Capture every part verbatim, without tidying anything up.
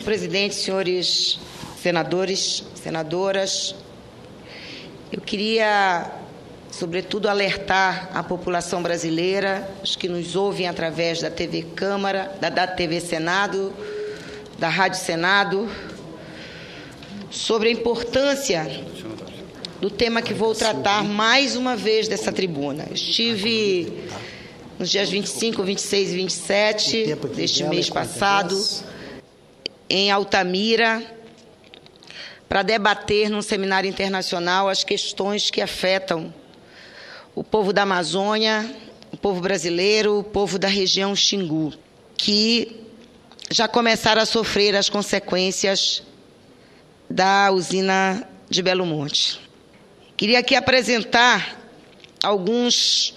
presidente, senhores senadores, senadoras, eu queria, sobretudo, alertar a população brasileira, os que nos ouvem através da T V Câmara, da, da T V Senado, da Rádio Senado, sobre a importância do tema que vou tratar mais uma vez dessa tribuna. Estive nos dias vinte e cinco, vinte e seis e vinte e sete deste mês passado em Altamira para debater num seminário internacional as questões que afetam o povo da Amazônia, o povo brasileiro, o povo da região Xingu, que já começaram a sofrer as consequências da usina de Belo Monte. Queria aqui apresentar alguns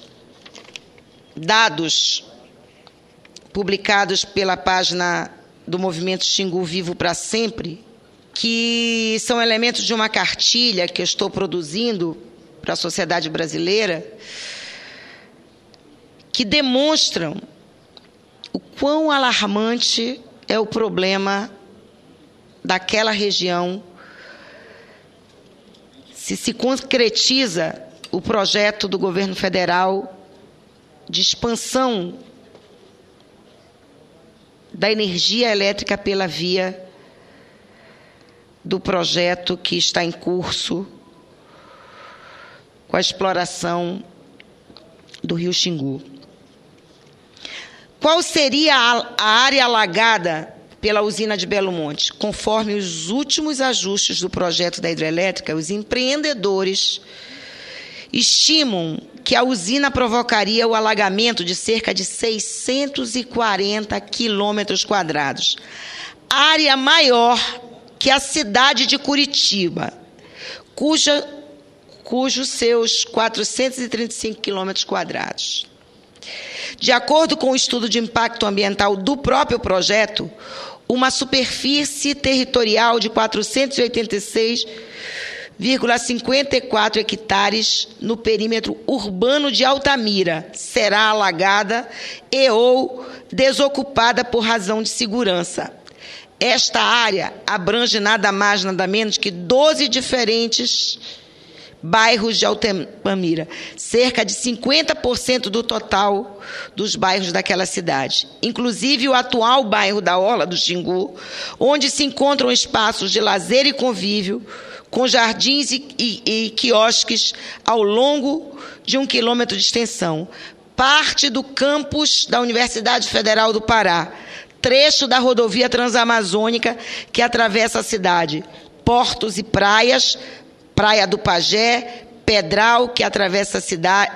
dados publicados pela página do Movimento Xingu Vivo para Sempre, que são elementos de uma cartilha que eu estou produzindo para a sociedade brasileira, que demonstram o quão alarmante é o problema daquela região se se concretiza o projeto do governo federal de expansão da energia elétrica pela via do projeto que está em curso com a exploração do rio Xingu. Qual seria a área alagada pela usina de Belo Monte? Conforme os últimos ajustes do projeto da hidrelétrica, os empreendedores estimam que a usina provocaria o alagamento de cerca de seiscentos e quarenta quilômetros quadrados, área maior que a cidade de Curitiba, cuja, cujos seus quatrocentos e trinta e cinco quilômetros quadrados. De acordo com o estudo de impacto ambiental do próprio projeto, uma superfície territorial de quatrocentos e oitenta e seis vírgula cinquenta e quatro hectares no perímetro urbano de Altamira será alagada e ou desocupada por razão de segurança. Esta área abrange nada mais, nada menos que doze diferentes bairros de Altamira, cerca de cinquenta por cento do total dos bairros daquela cidade, inclusive o atual bairro da Orla do Xingu, onde se encontram espaços de lazer e convívio, com jardins e, e, e quiosques ao longo de um quilômetro de extensão, parte do campus da Universidade Federal do Pará, trecho da rodovia transamazônica que atravessa a cidade, portos e praias, Praia do Pajé, Pedral, que atravessa a cidade,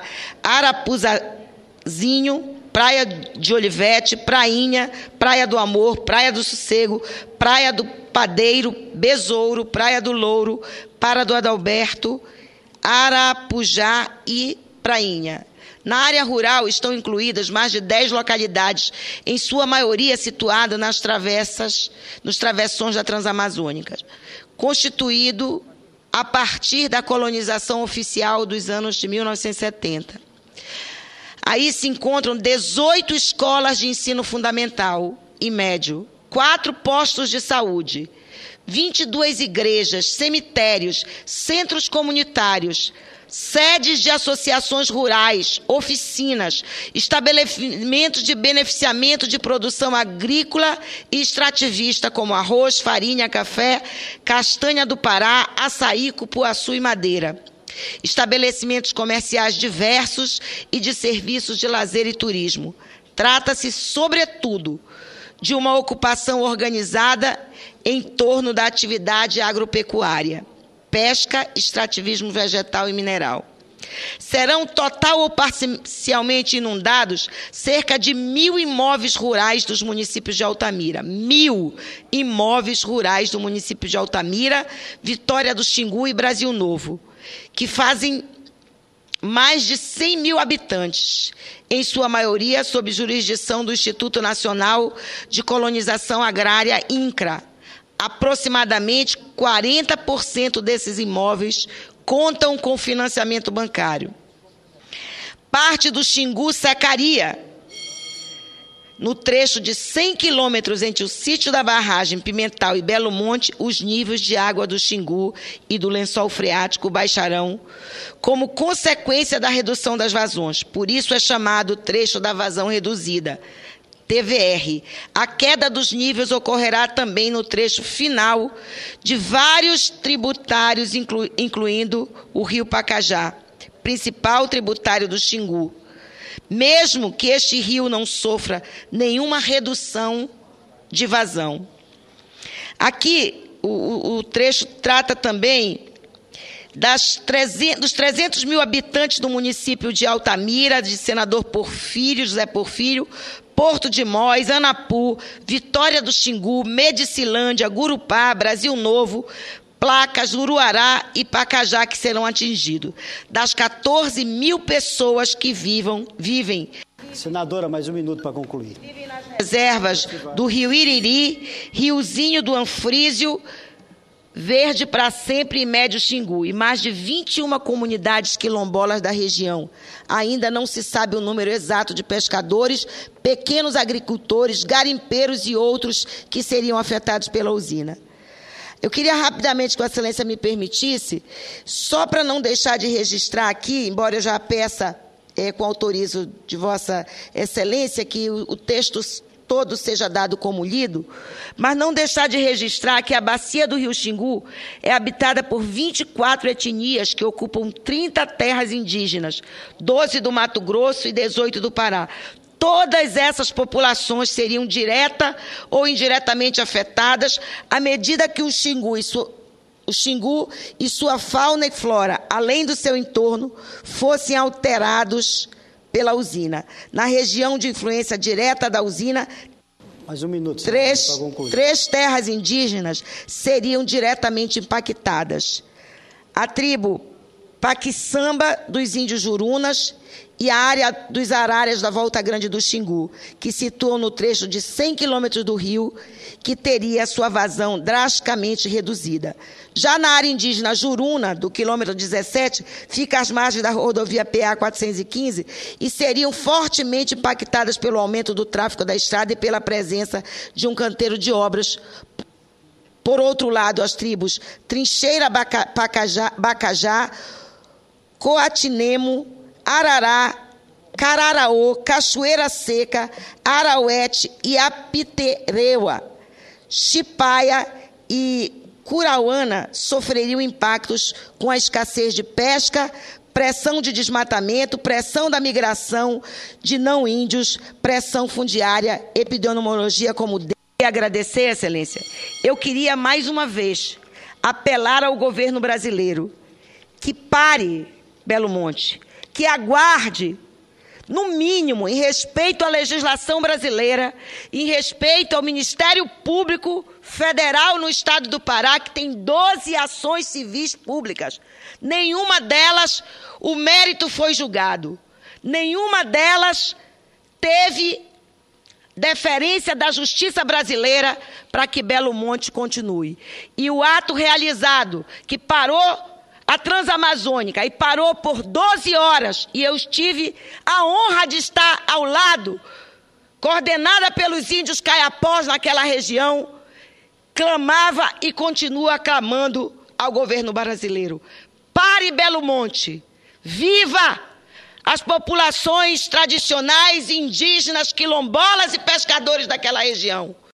Arapuzazinho, Praia de Olivete, Prainha, Praia do Amor, Praia do Sossego, Praia do Padeiro, Besouro, Praia do Louro, Para do Adalberto, Arapujá e Prainha. Na área rural estão incluídas mais de dez localidades, em sua maioria situadas nas travessas, nos travessões da Transamazônica, constituído a partir da colonização oficial dos anos de mil novecentos e setenta. Aí se encontram dezoito escolas de ensino fundamental e médio, quatro postos de saúde, vinte e duas igrejas, cemitérios, centros comunitários, sedes de associações rurais, oficinas, estabelecimentos de beneficiamento de produção agrícola e extrativista, como arroz, farinha, café, castanha do Pará, açaí, cupuaçu e madeira. Estabelecimentos comerciais diversos e de serviços de lazer e turismo. Trata-se, sobretudo, de uma ocupação organizada em torno da atividade agropecuária, pesca, extrativismo vegetal e mineral. Serão total ou parcialmente inundados cerca de mil imóveis rurais dos municípios de Altamira. Mil imóveis rurais do município de Altamira, Vitória do Xingu e Brasil Novo, que fazem mais de cem mil habitantes, em sua maioria sob jurisdição do Instituto Nacional de Colonização Agrária, INCRA. Aproximadamente quarenta por cento desses imóveis contam com financiamento bancário. Parte do Xingu secaria, no trecho de cem quilômetros entre o sítio da barragem Pimental e Belo Monte, os níveis de água do Xingu e do lençol freático baixarão como consequência da redução das vazões. Por isso é chamado trecho da vazão reduzida, T V R. A queda dos níveis ocorrerá também no trecho final de vários tributários, inclu- incluindo o rio Pacajá, principal tributário do Xingu. Mesmo que este rio não sofra nenhuma redução de vazão. Aqui, o, o trecho trata também das trezentos, dos trezentos mil habitantes do município de Altamira, de Senador Porfírio, José Porfírio, Porto de Mós, Anapu, Vitória do Xingu, Medicilândia, Gurupá, Brasil Novo, Placas, Uruará e Pacajá que serão atingidos. Das quatorze mil pessoas que vivam, vivem... Senadora, mais um minuto para concluir. Vivem nas reservas do Rio Iriri, Riozinho do Anfrísio, Verde para Sempre e Médio Xingu, e mais de vinte e uma comunidades quilombolas da região. Ainda não se sabe o número exato de pescadores, pequenos agricultores, garimpeiros e outros que seriam afetados pela usina. Eu queria rapidamente que a Excelência me permitisse, só para não deixar de registrar aqui, embora eu já peça, é, com autorizo de Vossa Excelência, que o, o texto todo seja dado como lido, mas não deixar de registrar que a bacia do Rio Xingu é habitada por vinte e quatro etnias que ocupam trinta terras indígenas, doze do Mato Grosso e dezoito do Pará. Todas essas populações seriam direta ou indiretamente afetadas à medida que o Xingu e sua, o Xingu e sua fauna e flora, além do seu entorno, fossem alterados pela usina. Na região de influência direta da usina, Mais um minuto, três, para concluir. três terras indígenas seriam diretamente impactadas. A tribo Paquissamba dos índios Jurunas e a área dos Araras da Volta Grande do Xingu, que situam no trecho de cem quilômetros do rio, que teria sua vazão drasticamente reduzida. Já na área indígena Juruna, do quilômetro dezessete, fica às margens da rodovia P A quatrocentos e quinze e seriam fortemente impactadas pelo aumento do tráfego da estrada e pela presença de um canteiro de obras. Por outro lado, as tribos Trincheira Baca, Pacajá, Bacajá, Coatinemo, Arará, Cararaô, Cachoeira Seca, Arauete e Apitereua, Chipaia e Curauana sofreriam impactos com a escassez de pesca, pressão de desmatamento, pressão da migração de não índios, pressão fundiária, epidemiologia como D. E agradecer, Excelência, eu queria mais uma vez apelar ao governo brasileiro que pare Belo Monte, que aguarde, no mínimo, em respeito à legislação brasileira, em respeito ao Ministério Público Federal no estado do Pará, que tem doze ações civis públicas. Nenhuma delas o mérito foi julgado. Nenhuma delas teve deferência da justiça brasileira para que Belo Monte continue. E o ato realizado, que parou a Transamazônica e parou por doze horas, e eu tive a honra de estar ao lado, coordenada pelos índios caiapós naquela região, clamava e continua clamando ao governo brasileiro. Pare Belo Monte, viva as populações tradicionais, indígenas, quilombolas e pescadores daquela região.